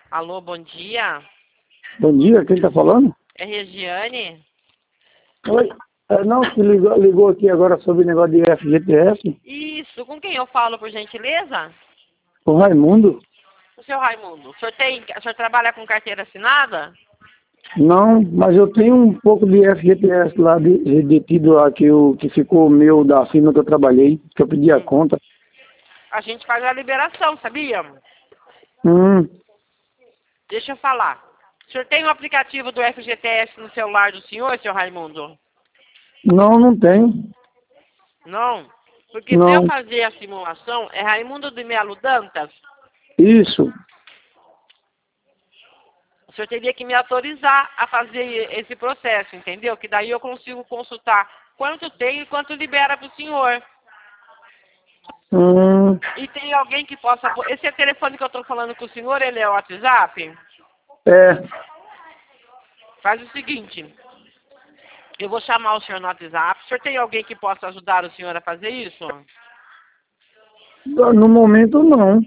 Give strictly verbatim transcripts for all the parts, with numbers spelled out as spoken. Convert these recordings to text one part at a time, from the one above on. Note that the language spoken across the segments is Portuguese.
Alô, bom dia. Bom dia, quem está falando? É Regiane? Oi. É, não, que ligou, ligou aqui agora sobre o negócio de F G T S, Isso, com quem eu falo, por gentileza? o Raimundo. O seu Raimundo. O senhor, tem, o senhor trabalha com carteira assinada? Não, mas eu tenho um pouco de F G T S lá de- detido lá que, eu, que ficou meu da firma que eu trabalhei, que eu pedi a Hum. conta. A gente faz a liberação, sabia? Hum, Deixa eu falar. O senhor tem o aplicativo do F G T S no celular do senhor, seu Raimundo? não, não tem. Não? Porque para eu Não. fazer a simulação, é Raimundo de Melo Dantas. Isso. O senhor teria que me autorizar a fazer esse processo, entendeu? Que daí eu consigo consultar quanto tem e quanto libera para o senhor. Hum, E tem alguém que possa... Esse é o telefone que eu estou falando com o senhor, ele é o WhatsApp? é. Faz o seguinte, eu vou chamar o senhor no WhatsApp. O senhor tem alguém que possa ajudar o senhor a fazer isso? No momento, não.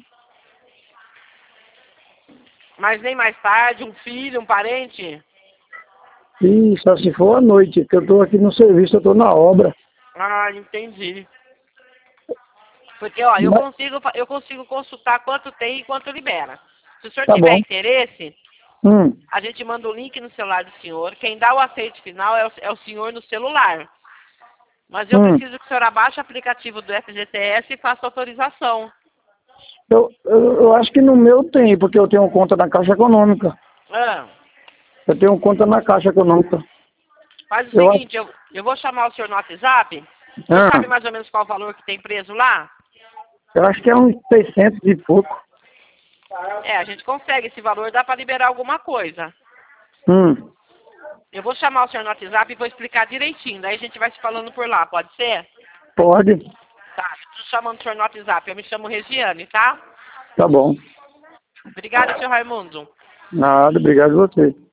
Mas nem mais tarde, um filho, um parente? E só se for à noite, que eu estou aqui no serviço, eu estou na obra. Ah, entendi. Porque, ó, eu Mas, consigo, fa- eu consigo consultar quanto tem e quanto libera. Se o senhor tá tiver bom. interesse, Hum, a gente manda o link no celular do senhor. Quem dá o aceite final é o, é o senhor no celular. Mas eu hum. preciso que o senhor abaixe o aplicativo do F G T S e faça autorização. Eu, eu, eu acho que no meu tem, porque eu tenho conta na Caixa Econômica. Ah, Eu tenho conta na Caixa Econômica. faz o Eu acho. seguinte, eu, eu vou chamar o senhor no WhatsApp. O senhor Ah, sabe mais ou menos qual o valor que tem preso lá? eu acho que é uns seiscentos e pouco. É, a gente consegue esse valor, dá para liberar alguma coisa. Hum, Eu vou chamar o senhor no WhatsApp e vou explicar direitinho. Daí a gente vai se falando por lá, pode ser? pode. Tá, estou chamando o senhor no WhatsApp. Eu me chamo Regiane, tá? Tá bom. Obrigada, senhor Raimundo. Nada, obrigado a você.